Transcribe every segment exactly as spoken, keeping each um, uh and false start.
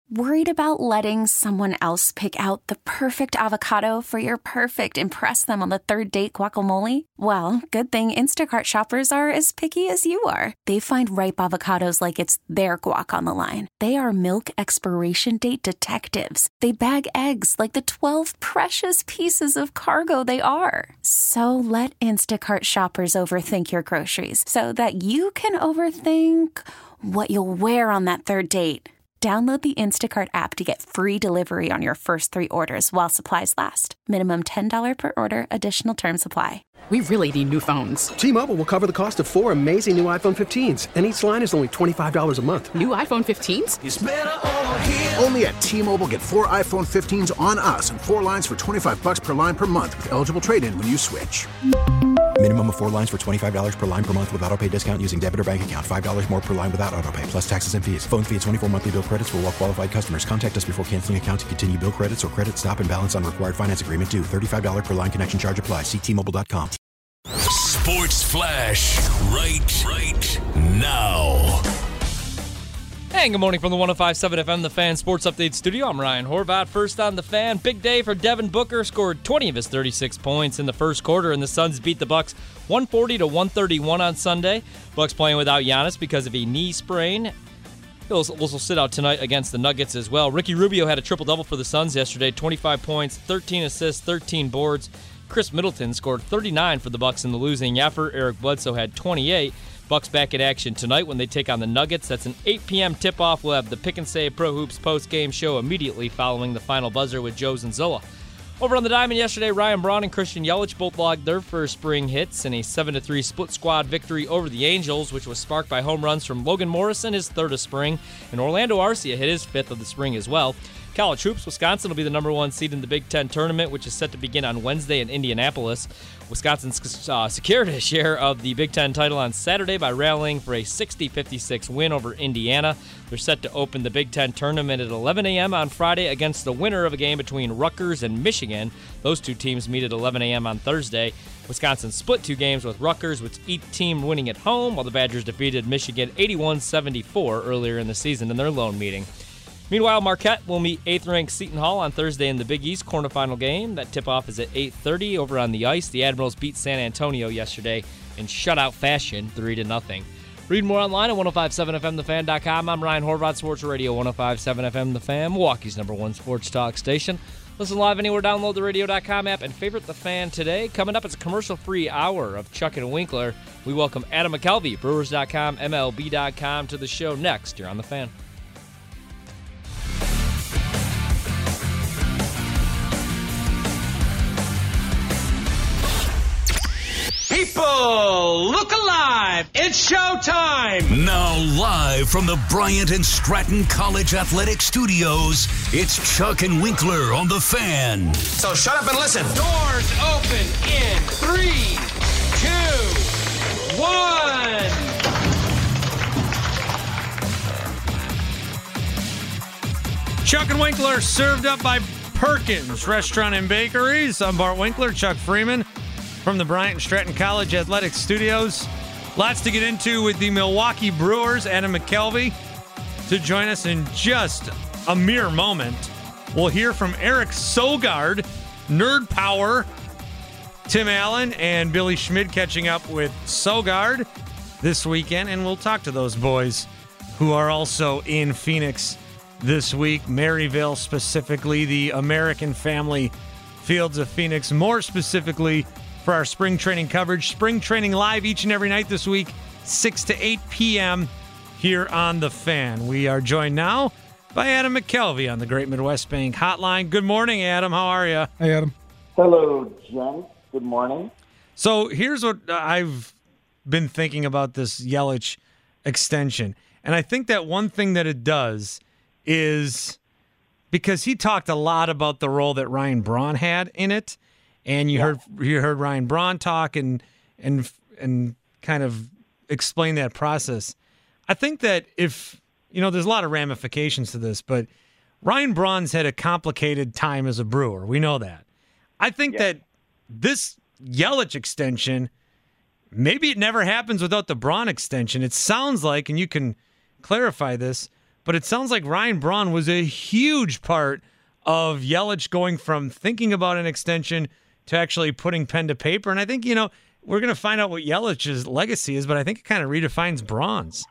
Worried about letting someone else pick out the perfect avocado for your perfect impress them on the third date guacamole? Well, good thing Instacart shoppers are as picky as you are. They find ripe avocados like it's their guac on the line. They are milk expiration date detectives. They bag eggs like the twelve precious pieces of cargo they are. So let Instacart shoppers overthink your groceries so that you can overthink what you'll wear on that third date. Download the Instacart app to get free delivery on your first three orders while supplies last. Minimum ten dollars per order. Additional terms apply. We really need new phones. T-Mobile will cover the cost of four amazing new iPhone fifteens, and each line is only twenty-five dollars a month. New iPhone fifteens? It's better over here. Only at T-Mobile, get four iPhone fifteens on us and four lines for twenty-five dollars per line per month with eligible trade-in when you switch. Minimum of four lines for twenty-five dollars per line per month with autopay discount using debit or bank account. five dollars more per line without autopay, plus taxes and fees. Phone fee at twenty-four monthly bill credits for well-qualified customers. Contact us before canceling account to continue bill credits or credit stop and balance on required finance agreement due. thirty-five dollars per line connection charge applies. See T Mobile dot com. Sports Flash, right, right now. And good morning from the one oh five point seven F M, The Fan Sports Update Studio. I'm Ryan Horvath, first on The Fan. Big day for Devin Booker, scored twenty of his thirty-six points in the first quarter, and the Suns beat the Bucks one forty to one thirty-one on Sunday. Bucks playing without Giannis because of a knee sprain. He'll also sit out tonight against the Nuggets as well. Ricky Rubio had a triple-double for the Suns yesterday, twenty-five points, thirteen assists, thirteen boards. Chris Middleton scored thirty-nine for the Bucks in the losing effort. Eric Bledsoe had twenty-eight. Bucks back in action tonight when they take on the Nuggets. That's an eight p.m. tip-off. We'll have the Pick and Save Pro Hoops post-game show immediately following the final buzzer with Joe Zanzola. Over on the diamond yesterday, Ryan Braun and Christian Yelich both logged their first spring hits in a seven to three split squad victory over the Angels, which was sparked by home runs from Logan Morrison, his third of spring, and Orlando Arcia hit his fifth of the spring as well. College hoops, Wisconsin will be the number one seed in the Big Ten tournament, which is set to begin on Wednesday in Indianapolis. Wisconsin uh, secured a share of the Big Ten title on Saturday by rallying for a sixty fifty-six win over Indiana. They're set to open the Big Ten tournament at eleven a.m. on Friday against the winner of a game between Rutgers and Michigan. Those two teams meet at eleven a.m. on Thursday. Wisconsin split two games with Rutgers, with each team winning at home, while the Badgers defeated Michigan eighty-one seventy-four earlier in the season in their lone meeting. Meanwhile, Marquette will meet eighth-ranked Seton Hall on Thursday in the Big East quarterfinal game. That tip-off is at eight thirty over on the ice. The Admirals beat San Antonio yesterday in shutout fashion, three to nothing. Read more online at ten fifty-seven F M the fan dot com. I'm Ryan Horvath, Sports Radio ten fifty-seven F M The Fan, Milwaukee's number one sports talk station. Listen live anywhere, download the radio dot com app, and favorite The Fan today. Coming up, it's a commercial-free hour of Chuck and Winkler. We welcome Adam McKelvey, Brewers dot com, M L B dot com, to the show next. You're on The Fan. People, look alive! It's showtime! Now live from the Bryant and Stratton College Athletic Studios, it's Chuck and Winkler on The Fan. So shut up and listen. Doors open in three, two, one. Chuck and Winkler, served up by Perkins Restaurant and Bakeries. I'm Bart Winkler, Chuck Freeman from the Bryant and Stratton College Athletic Studios. Lots to get into with the Milwaukee Brewers. Adam McKelvey to join us in just a mere moment. We'll hear from Eric Sogard, Nerd Power, Tim Allen, and Billy Schmid catching up with Sogard this weekend. And we'll talk to those boys who are also in Phoenix this week. Maryville specifically, the American Family Fields of Phoenix, more specifically for our spring training coverage. Spring training live each and every night this week, six to eight p.m. here on The Fan. We are joined now by Adam McKelvey on the Great Midwest Bank Hotline. Good morning, Adam. How are you? Hey, Adam. Hello, Jen. Good morning. So here's what I've been thinking about this Yelich extension. And I think that one thing that it does is, because he talked a lot about the role that Ryan Braun had in it, and you yeah. heard you heard Ryan Braun talk and and and kind of explain that process. I think that if, you know, there's a lot of ramifications to this, but Ryan Braun's had a complicated time as a Brewer. We know that. I think yeah. that this Yelich extension, maybe it never happens without the Braun extension. It sounds like, and you can clarify this, but it sounds like Ryan Braun was a huge part of Yelich going from thinking about an extension to actually putting pen to paper. And I think, you know, we're going to find out what Yelich's legacy is, but I think it kind of redefines Braun's.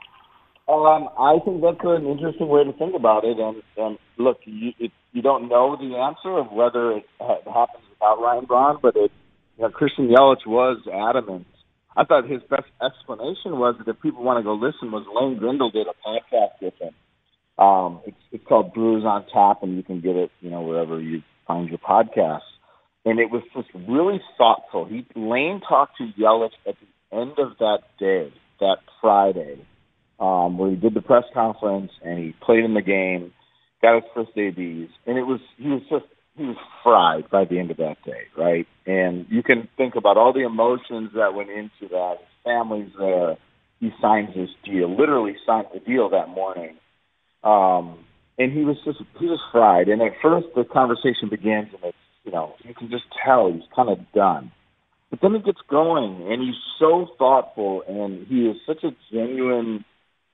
Um, I think that's an interesting way to think about it. And, and look, you, it, you don't know the answer of whether it ha- happens without Ryan Braun, but it, you know, Christian Yelich was adamant. I thought his best explanation was that if people want to go listen, was Lane Grindle did a podcast with him. Um, it's, it's called Brewers on Tap, and you can get it, you know, wherever you find your podcasts. And it was just really thoughtful. He Lane talked to Yelich at the end of that day, that Friday, um, where he did the press conference and he played in the game, got his first A Bs, and it was he was just he was fried by the end of that day, right? And you can think about all the emotions that went into that. His family's there. He signs his deal, literally signed the deal that morning. Um, and he was just he was fried. And at first the conversation begins and it's, you know, you can just tell he's kind of done. But then it gets going, and he's so thoughtful, and he is such a genuine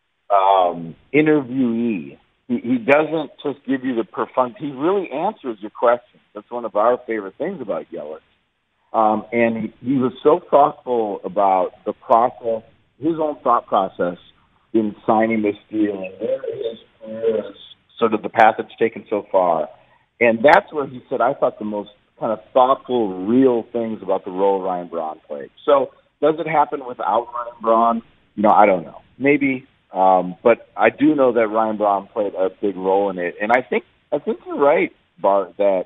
um, interviewee. He, he doesn't just give you the perfunct. He really answers your questions. That's one of our favorite things about Yelich. Um, and he, he was so thoughtful about the process, his own thought process in signing this deal, and there is, there is sort of the path it's taken so far. And that's where he said, I thought the most kind of thoughtful, real things about the role Ryan Braun played. So does it happen without Ryan Braun? You know, I don't know. Maybe. Um, but I do know that Ryan Braun played a big role in it. And I think I think you're right, Bart, that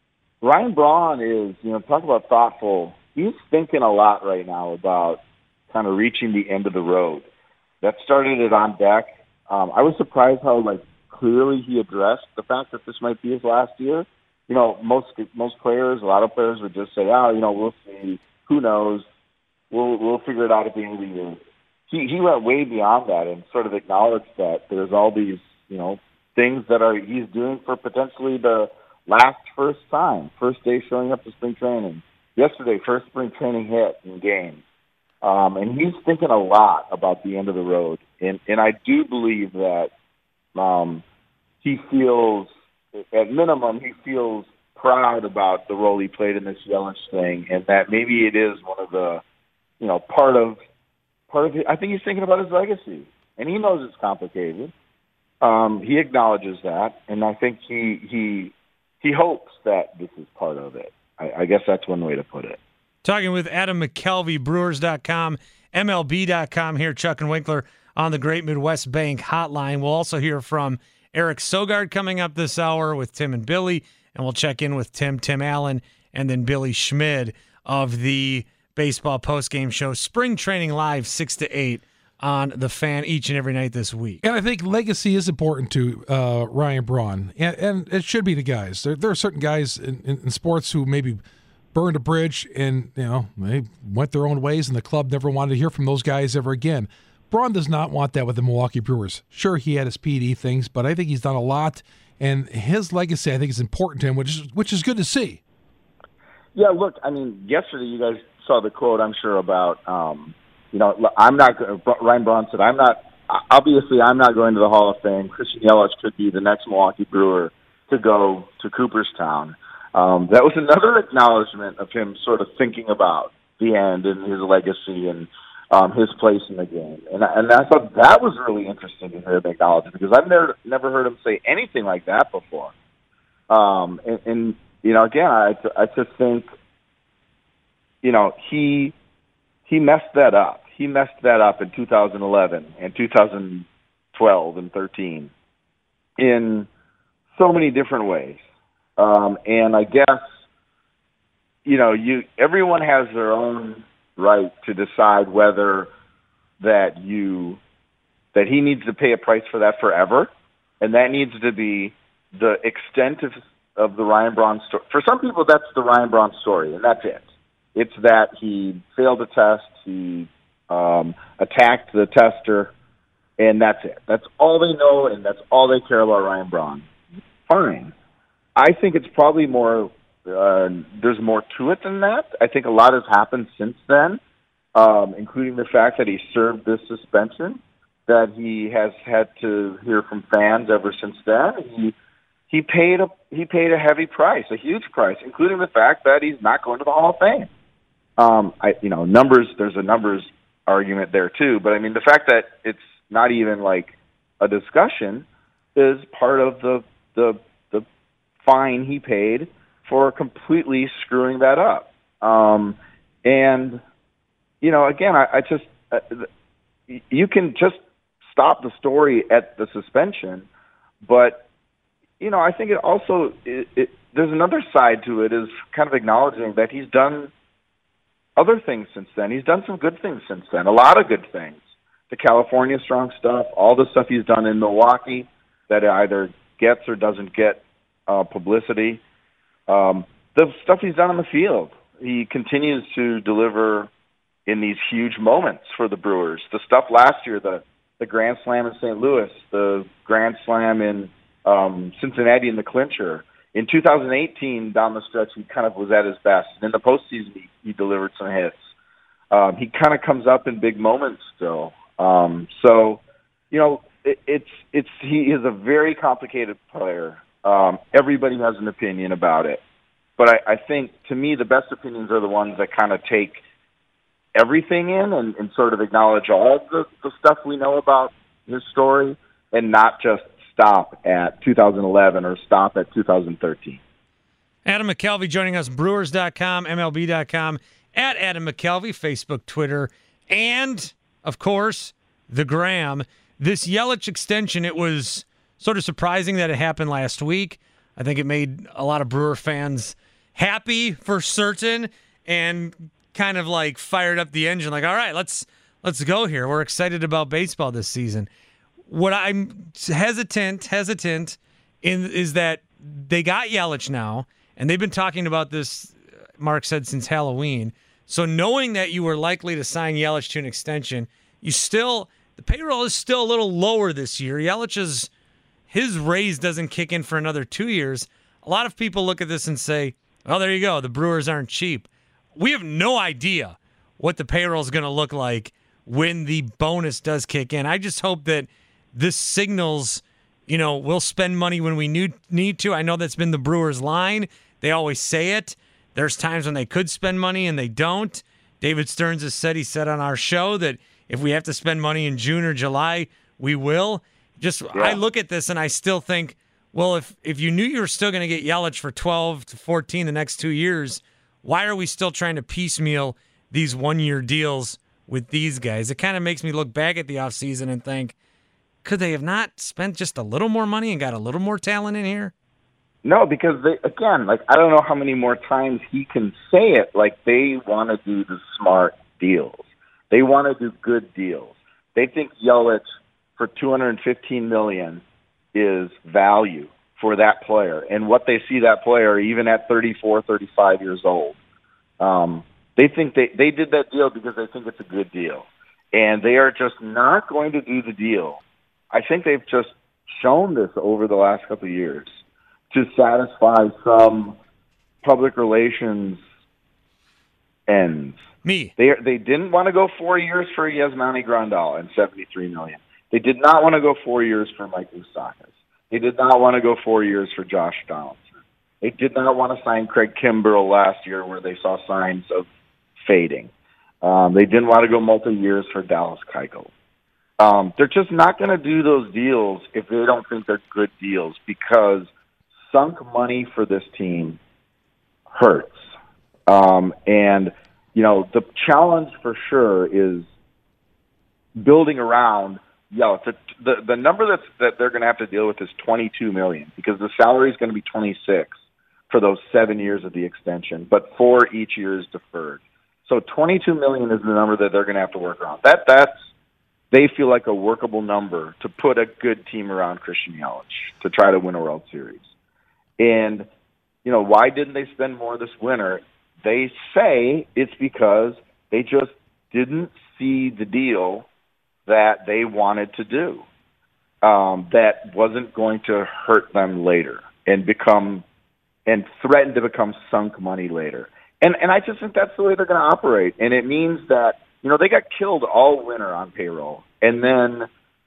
Ryan Braun is, you know, talk about thoughtful. He's thinking a lot right now about kind of reaching the end of the road. That started it on deck. Um, I was surprised how, like, clearly he addressed the fact that this might be his last year. You know, most most players, a lot of players would just say, oh, you know, we'll see. Who knows? We'll we'll figure it out at the end of the year. He he went way beyond that and sort of acknowledged that there's all these, you know, things that are he's doing for potentially the last first time, first day showing up to spring training. Yesterday, first spring training hit in games. Um, and he's thinking a lot about the end of the road. And, and I do believe that um, he feels, at minimum, he feels proud about the role he played in this Yelich thing, and that maybe it is one of the, you know, part of, part of it. I think he's thinking about his legacy, and he knows it's complicated. Um, he acknowledges that, and I think he he he hopes that this is part of it. I, I guess that's one way to put it. Talking with Adam McKelvey, Brewers dot com, M L B dot com here, Chuck and Winkler on the Great Midwest Bank Hotline. We'll also hear from Eric Sogard coming up this hour with Tim and Billy, and we'll check in with Tim, Tim Allen, and then Billy Schmid of the Baseball Postgame Show. Spring Training Live, six to eight on The Fan each and every night this week. And I think legacy is important to uh, Ryan Braun, and, and it should be to guys. There, there are certain guys in, in, in sports who maybe burned a bridge and, you know, they went their own ways, and the club never wanted to hear from those guys ever again. Braun does not want that with the Milwaukee Brewers. Sure, he had his P D things, but I think he's done a lot, and his legacy, I think, is important to him, which is, which is good to see. Yeah, look, I mean, yesterday you guys saw the quote, I'm sure, about, um, you know, I'm not, Ryan Braun said, I'm not, obviously I'm not going to the Hall of Fame. Christian Yelich could be the next Milwaukee Brewer to go to Cooperstown. Um, that was another acknowledgement of him sort of thinking about the end and his legacy and um, his place in the game. And, and I thought that was really interesting to hear him acknowledge it, because I've never never heard him say anything like that before. Um, and, and, you know, again, I, I just think, you know, he he messed that up. He messed that up in two thousand eleven and two thousand twelve and thirteen in so many different ways. Um, and I guess, you know, you everyone has their own right to decide whether that you that he needs to pay a price for that forever, and that needs to be the extent of of the Ryan Braun story. For some people, that's the Ryan Braun story, and that's it. It's that he failed a test, he um, attacked the tester, and that's it. That's all they know, and that's all they care about Ryan Braun. Fine. I think it's probably more, uh, there's more to it than that. I think a lot has happened since then, um, including the fact that he served this suspension. that he has had to hear from fans ever since then. He he paid a he paid a heavy price, a huge price, including the fact that he's not going to the Hall of Fame. Um, I you know numbers. There's a numbers argument there too, but I mean the fact that it's not even like a discussion is part of the the the fine he paid for completely screwing that up. Um, and you know, again, I, I just uh, you can just stop the story at the suspension, but you know, I think it also it, it, there's another side to it, is kind of acknowledging that he's done other things since then. He's done some good things since then, a lot of good things. The California Strong stuff, all the stuff he's done in Milwaukee that either gets or doesn't get uh, publicity. Um, the stuff he's done on the field, he continues to deliver in these huge moments for the Brewers. The stuff last year, the the Grand Slam in Saint Louis, the Grand Slam in um, Cincinnati in the clincher. In two thousand eighteen, down the stretch, he kind of was at his best. And in the postseason, he, he delivered some hits. Um, he kind of comes up in big moments still. Um, so, you know, it, it's it's he is a very complicated player. Um, everybody has an opinion about it. But I, I think, to me, the best opinions are the ones that kind of take everything in and, and sort of acknowledge all the, the stuff we know about his story and not just stop at two thousand eleven or stop at two thousand thirteen. Adam McKelvey joining us, Brewers dot com, M L B dot com, at Adam McKelvey, Facebook, Twitter, and, of course, the Gram. This Yelich extension, it was sort of surprising that it happened last week. I think it made a lot of Brewer fans happy for certain and kind of like fired up the engine, like, all right, let's let's go here. We're excited about baseball this season. What I'm hesitant, hesitant in is that they got Yelich now, and they've been talking about this, Mark said, since Halloween. So knowing that you were likely to sign Yelich to an extension, you still, the payroll is still a little lower this year. Yelich's, his raise doesn't kick in for another two years. A lot of people look at this and say, well, there you go. The Brewers aren't cheap. We have no idea what the payroll is going to look like when the bonus does kick in. I just hope that this signals, you know, we'll spend money when we need to. I know that's been the Brewers' line. They always say it. There's times when they could spend money and they don't. David Stearns has said, he said on our show that if we have to spend money in June or July, we will. Just yeah. I look at this and I still think, well, if, if you knew you were still going to get Yelich for twelve to fourteen the next two years, why are we still trying to piecemeal these one-year deals with these guys? It kind of makes me look back at the offseason and think, could they have not spent just a little more money and got a little more talent in here? No, because, they, again, like I don't know how many more times he can say it. Like, they want to do the smart deals. They want to do good deals. They think Yelich for two hundred fifteen million dollars is value for that player, and what they see that player even at thirty-four, thirty-five years old. Um, they think they, they did that deal because they think it's a good deal, and they are just not going to do the deal. I think they've just shown this over the last couple of years to satisfy some public relations ends. Me. They they didn't want to go four years for Yasmani Grandal and seventy-three million dollars. They did not want to go four years for Mike Moustakas. They did not want to go four years for Josh Donaldson. They did not want to sign Craig Kimbrell last year where they saw signs of fading. Um, they didn't want to go multi-years for Dallas Keuchel. Um, they're just not going to do those deals if they don't think they're good deals, because sunk money for this team hurts. Um, and, you know, the challenge for sure is building around Yelich. The, the, the number that's, that they're going to have to deal with is twenty-two million dollars, because the salary is going to be twenty-six for those seven years of the extension, but four each year is deferred. So twenty-two million dollars is the number that they're going to have to work around. That that's they feel like a workable number to put a good team around Christian Yelich to try to win a World Series. And, you know, why didn't they spend more this winter? They say it's because they just didn't see the deal that they wanted to do, um, that wasn't going to hurt them later and become and threaten to become sunk money later. And and I just think that's the way they're going to operate. And it means that, you know, they got killed all winter on payroll. And then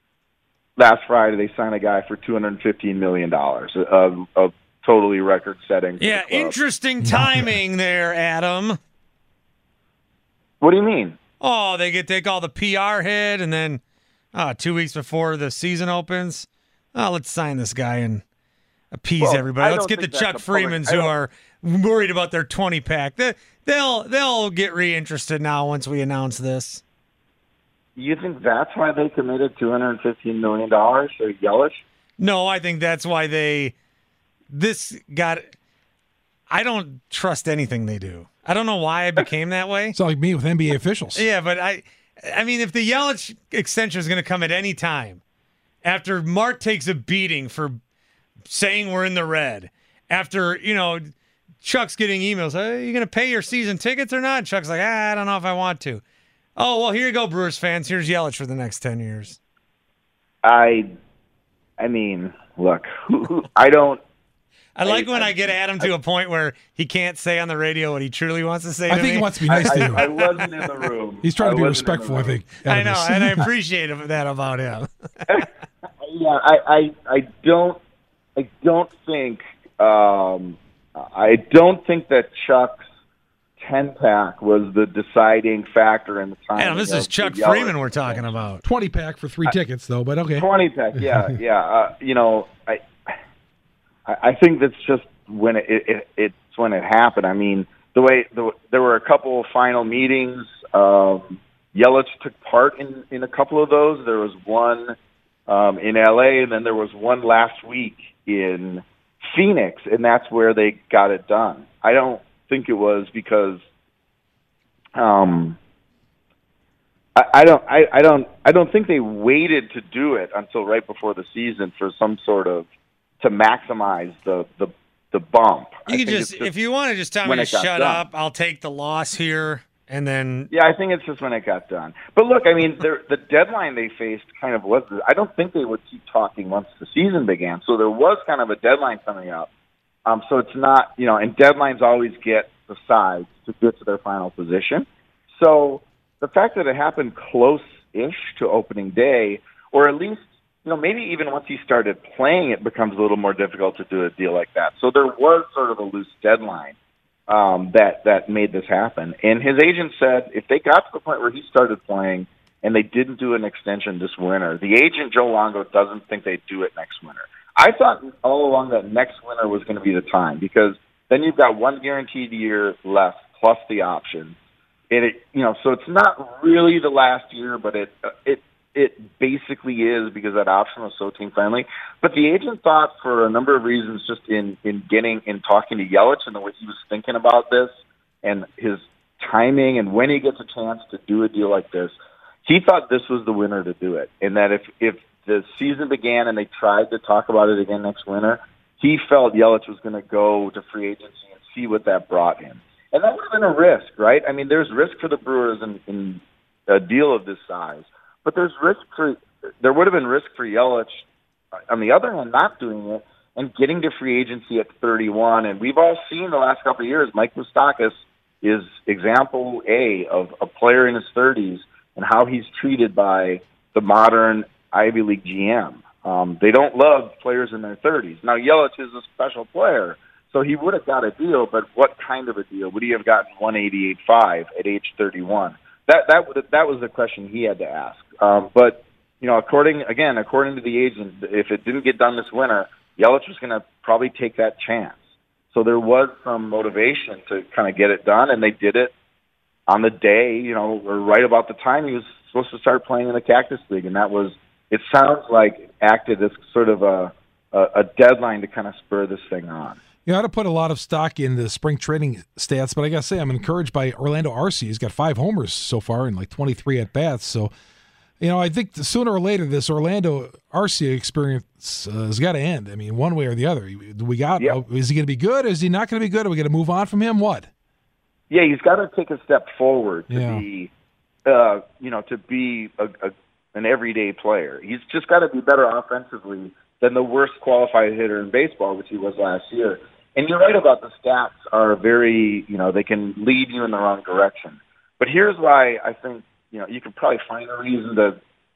last Friday they signed a guy for two hundred fifteen million dollars, a, a totally record-setting. Yeah, interesting timing there, Adam. What do you mean? Oh, they get take all the P R hit, and then uh, two weeks before the season opens, oh, let's sign this guy and appease well, everybody. Let's get the Chuck Freemans who are worried about their twenty-pack. They, they'll they'll get reinterested now once we announce this. You think that's why they committed two hundred fifteen million dollars to Yelich? No, I think that's why they this got. I don't trust anything they do. I don't know why I became that way. It's like me with N B A officials. Yeah, but I, I mean, if the Yelich extension is going to come at any time, after Mart takes a beating for saying we're in the red, after, you know, Chuck's getting emails, hey, are you going to pay your season tickets or not? Chuck's like, ah, I don't know if I want to. Oh, well, here you go, Brewers fans. Here's Yelich for the next ten years. I, I mean, look, I don't. I like I, when I, I get Adam to I, a point where he can't say on the radio what he truly wants to say I to think me. he wants to be nice to you. I, I wasn't in the room. He's trying to I be respectful, I think. I know, and I appreciate that about him. yeah, I, I, I don't, I don't think, um, I don't think that Chuck's ten pack was the deciding factor in the time. Adam, this is Chuck Freeman we're talking about. twenty pack for three I, tickets, though, but okay. twenty pack, yeah, yeah. Uh, you know, I. I think that's just when it, it it's when it happened. I mean, the way the, there were a couple of final meetings. Um, Yelich took part in, in a couple of those. There was one um, in L A, and then there was one last week in Phoenix, and that's where they got it done. I don't think it was because um, I, I don't I, I don't I don't think they waited to do it until right before the season for some sort of to maximize the the, the bump. You can just, just, if you want to just tell me to shut done. up, I'll take the loss here, and then... Yeah, I think it's just when it got done. But look, I mean, the deadline they faced kind of was... I don't think they would keep talking once the season began, so there was kind of a deadline coming up. Um, so it's not, you know, and deadlines always get the sides to get to their final position. So the fact that it happened close-ish to opening day, or at least, you know, maybe even once he started playing, it becomes a little more difficult to do a deal like that. So there was sort of a loose deadline um, that that made this happen. And his agent said if they got to the point where he started playing and they didn't do an extension this winter, the agent, Joe Longo, doesn't think they'd do it next winter. I thought all along that next winter was going to be the time because then you've got one guaranteed year left plus the option. And it, you know, so it's not really the last year, but it it It basically is because that option was so team friendly. But the agent thought for a number of reasons, just in, in getting in talking to Yelich and the way he was thinking about this and his timing and when he gets a chance to do a deal like this, he thought this was the winter to do it. And that if, if the season began and they tried to talk about it again next winter, he felt Yelich was going to go to free agency and see what that brought him. And that would have been a risk, right? I mean, there's risk for the Brewers in, in a deal of this size. But there's risk for there would have been risk for Yelich on the other hand not doing it and getting to free agency at thirty-one. And we've all seen the last couple of years Mike Moustakas is example A of a player in his thirties and how he's treated by the modern Ivy League G M. Um, they don't love players in their thirties. Now Yelich is a special player, so he would have got a deal. But what kind of a deal would he have gotten? one eighty-eight point five at age thirty-one. That that that was the question he had to ask. Um, but you know, according again, according to the agent, if it didn't get done this winter, Yelich was going to probably take that chance. So there was some motivation to kind of get it done, and they did it on the day, you know, or right about the time he was supposed to start playing in the Cactus League, and that was. It sounds like it acted as sort of a a, a deadline to kind of spur this thing on. You ought to put a lot of stock in the spring training stats, but I got to say I'm encouraged by Orlando Arcia. He's got five homers so far and like twenty-three at-bats. So, you know, I think sooner or later this Orlando Arcia experience uh, has got to end. I mean, one way or the other. We got. Yep. Is he going to be good? Is he not going to be good? Are we going to move on from him? What? Yeah, he's got to take a step forward to yeah. be, uh, you know, to be a, a, an everyday player. He's just got to be better offensively than the worst qualified hitter in baseball, which he was last year. And you're right about the stats are very, you know, they can lead you in the wrong direction. But here's why I think, you know, you could probably find a reason to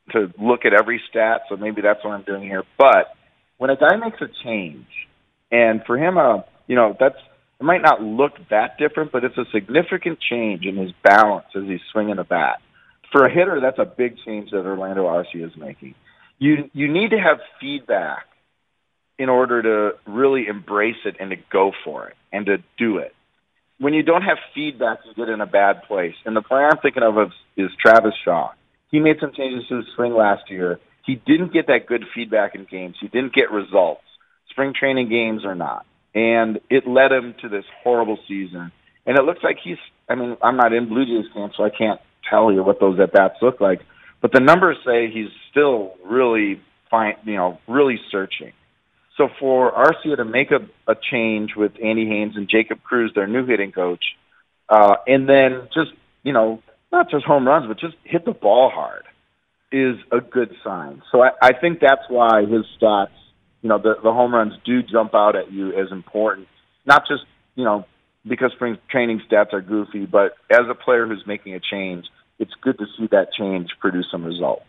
to look at every stat, so maybe that's what I'm doing here. But when a guy makes a change, and for him, uh, you know, that's it might not look that different, but it's a significant change in his balance as he's swinging the bat. For a hitter, that's a big change that Orlando Arcia is making. You you need to have feedback in order to really embrace it and to go for it and to do it. When you don't have feedback, you get in a bad place. And the player I'm thinking of is, is Travis Shaw. He made some changes to his swing last year. He didn't get that good feedback in games. He didn't get results, spring training games or not. And it led him to this horrible season. And it looks like he's, I mean, I'm not in Blue Jays camp, so I can't tell you what those at-bats look like. But the numbers say he's still really fine, you know, really searching. So for Arcia to make a, a change with Andy Haynes and Jacob Cruz, their new hitting coach, uh, and then just, you know, not just home runs, but just hit the ball hard is a good sign. So I, I think that's why his stats, you know, the, the home runs do jump out at you as important, not just, you know, because spring training stats are goofy, but as a player who's making a change, it's good to see that change produce some results.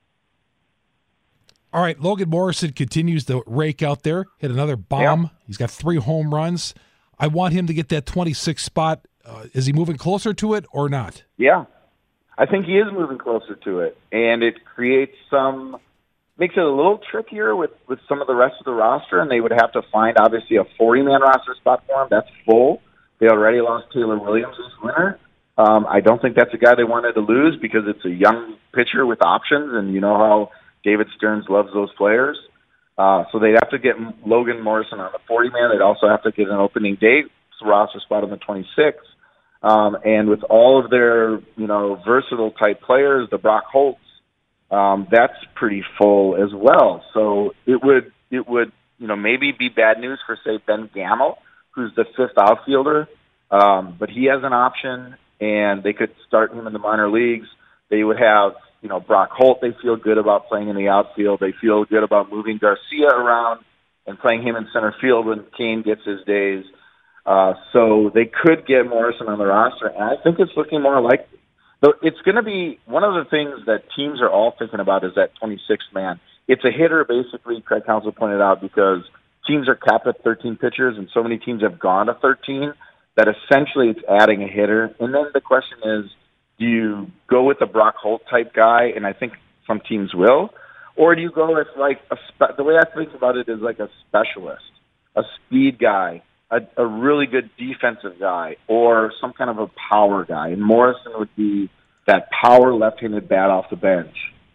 All right, Logan Morrison continues to rake out there, hit another bomb. Yeah. He's got three home runs. I want him to get that twenty-sixth spot. Uh, is he moving closer to it or not? Yeah, I think he is moving closer to it, and it creates some, makes it a little trickier with, with some of the rest of the roster, and they would have to find, obviously, a forty-man roster spot for him. That's full. They already lost Taylor Williams this winter. Um, I don't think that's a guy they wanted to lose because it's a young pitcher with options, and you know how David Stearns loves those players. Uh, so they'd have to get Logan Morrison on the forty-man. They'd also have to get an opening day roster spot on the twenty-sixth. Um, and with all of their, you know, versatile type players, the Brock Holtz, um, that's pretty full as well. So it would, it would, you know, maybe be bad news for, say, Ben Gamel, who's the fifth outfielder. Um, but he has an option, and they could start him in the minor leagues. They would have, you know, Brock Holt, they feel good about playing in the outfield. They feel good about moving Garcia around and playing him in center field when Kane gets his days. Uh, so they could get Morrison on the roster, and I think it's looking more likely. So it's going to be one of the things that teams are all thinking about is that twenty-sixth man. It's a hitter, basically, Craig Counsell pointed out, because teams are capped at thirteen pitchers, and so many teams have gone to thirteen that essentially it's adding a hitter. And then the question is, do you go with a Brock Holt type guy, and I think some teams will, or do you go with like a spe- the way I think about it is like a specialist, a speed guy, a, a really good defensive guy, or some kind of a power guy? And Morrison would be that power left-handed bat off the bench.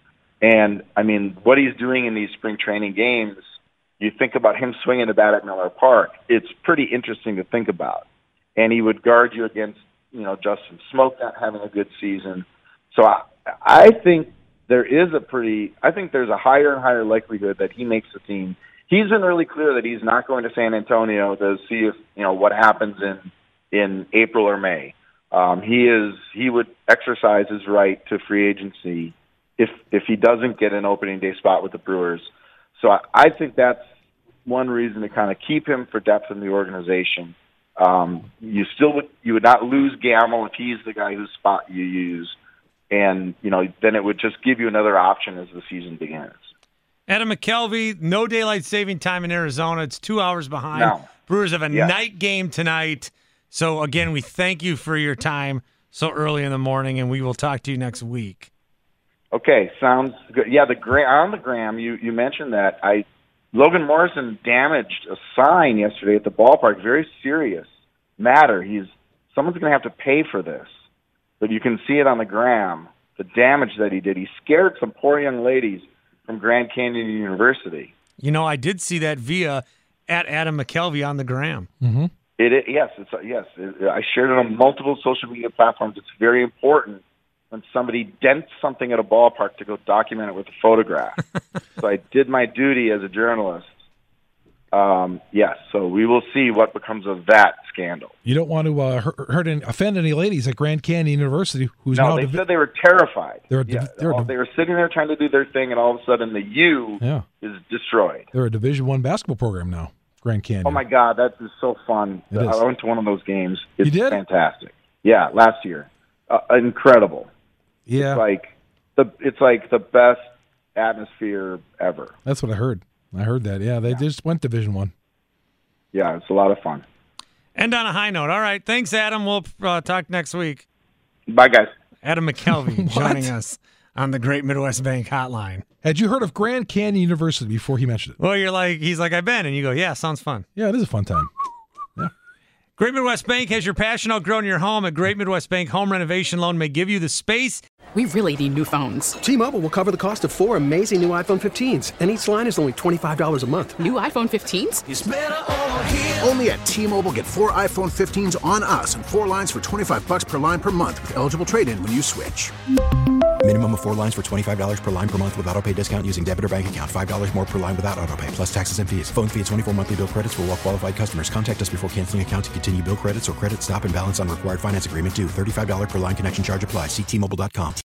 And I mean, what he's doing in these spring training games, you think about him swinging the bat at Miller Park, it's pretty interesting to think about. And he would guard you against, you know, Justin Smoke not having a good season. So I, I think there is a pretty, I think there's a higher and higher likelihood that he makes the team. He's been really clear that he's not going to San Antonio to see if, you know, what happens in, in April or May. Um, he is, he would exercise his right to free agency if, if he doesn't get an opening day spot with the Brewers. So I, I think that's one reason to kind of keep him for depth in the organization. Um, you still would, you would not lose Gamel if he's the guy whose spot you use. And, you know, then it would just give you another option as the season begins. Adam McKelvey, no daylight saving time in Arizona. It's two hours behind. No. Brewers have a yeah. night game tonight. So, again, we thank you for your time so early in the morning, and we will talk to you next week. Okay, sounds good. Yeah, the gra- on the gram, you, you mentioned that. I Logan Morrison damaged a sign yesterday at the ballpark. Very serious matter. He's someone's going to have to pay for this. But you can see it on the gram, the damage that he did. He scared some poor young ladies from Grand Canyon University. You know, I did see that via at Adam McKelvey on the gram. Mm-hmm. It, it yes, it's yes. It, I shared it on multiple social media platforms. It's very important when somebody dents something at a ballpark to go document it with a photograph. So I did my duty as a journalist. Um, yes, so we will see what becomes of that scandal. You don't want to uh, hurt, hurt and offend any ladies at Grand Canyon University who's no, now. they div- said they were terrified. They're a yeah, div- they're a div- they were sitting there trying to do their thing, and all of a sudden the U yeah. is destroyed. They're a Division One basketball program now, Grand Canyon. Oh my God, that is so fun! It I is. went to one of those games. It's You did? fantastic. Yeah, last year, uh, incredible. Yeah, it's like the it's like the best atmosphere ever. That's what I heard. I heard that. Yeah, they yeah. just went Division One. Yeah, it's a lot of fun. End on a high note. All right, thanks, Adam. We'll uh, talk next week. Bye, guys. Adam McKelvey joining us on the Great Midwest Bank Hotline. Had you heard of Grand Canyon University before he mentioned it? Well, you're like, he's like, I've been, and you go, yeah, sounds fun. Yeah, it is a fun time. Yeah. Great Midwest Bank has your passion outgrown your home. A Great Midwest Bank home renovation loan may give you the space. We really need new phones. T-Mobile will cover the cost of four amazing new iPhone fifteens, and each line is only twenty-five dollars a month. New iPhone fifteens? It's better over here. Only at T-Mobile, get four iPhone fifteens on us and four lines for twenty-five dollars per line per month with eligible trade-in when you switch. Minimum of four lines for twenty-five dollars per line per month with autopay discount using debit or bank account. five dollars more per line without autopay, plus taxes and fees. Phone fee at twenty-four monthly bill credits for well-qualified customers. Contact us before canceling account to continue bill credits or credit stop and balance on required finance agreement due. thirty-five dollars per line connection charge applies. See T Mobile dot com.